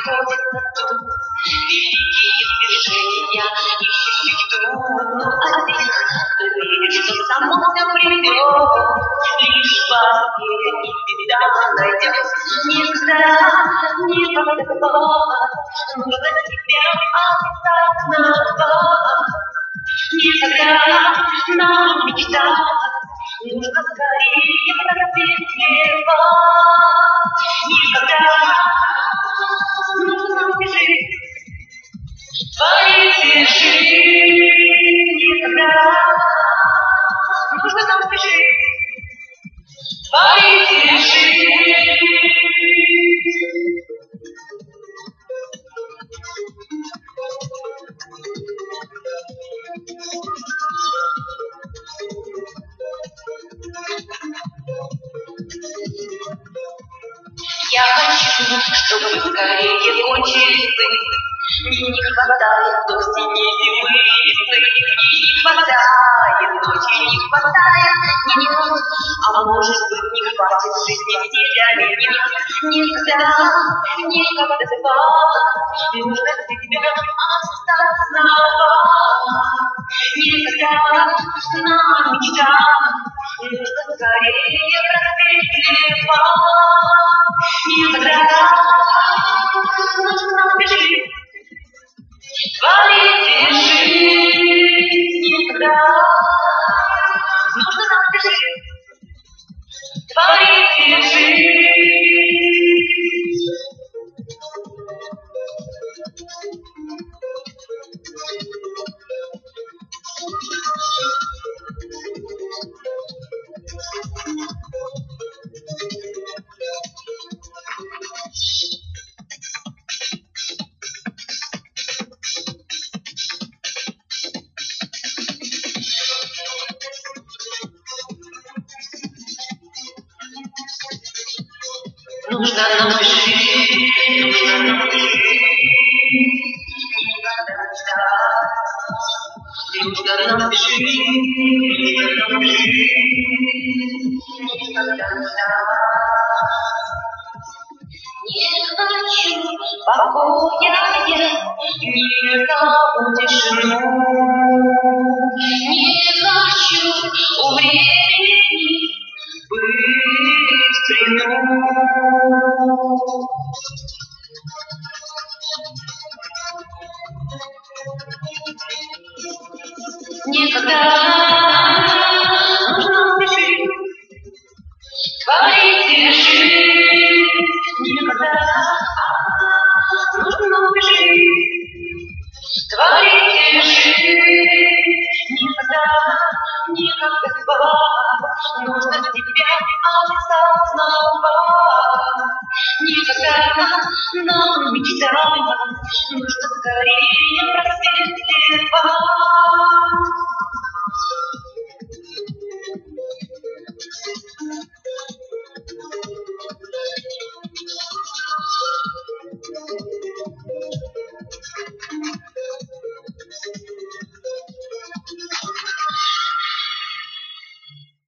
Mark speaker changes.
Speaker 1: приходит на ум великие свершения, и все ждут, но один, кто верит, что само все придет, лишь потеря и беда найдет. Никогда нужно себя осознавать. Никогда нам мечтать, нужно скорее просветлевать. Никогда нужно спешить, творить и жить. Никогда нужно нам спешить, творить и жить. Я хочу, чтобы скорее кончились сны. Мне не хватает осени, зимы и весны. Мне не хватает ночи, не хватает дня. А может быть, не хватит жизни всей для меня. Никогда, никогда нужно себя осознавать. Никогда нам мечтать, нужно скорее просветлевать. Никогда нужно спешить, творить и жить. Никогда нужно нам спешить, творить и жить. Нужно нам спешить, нужно нам спешить, никогда ждать. Нужно нам спешить, нужно нам спешить, никогда ждать. Не хочу покоя я, никому тишину. Не хочу у времени быть в плену. Никогда нужно спешить, творить и жить. Никогда нужно спешить, творить и жить. Никогда, никогда спать, нужно себя осознавать. Никогда нам мечтать, нужно скорее просветлевать.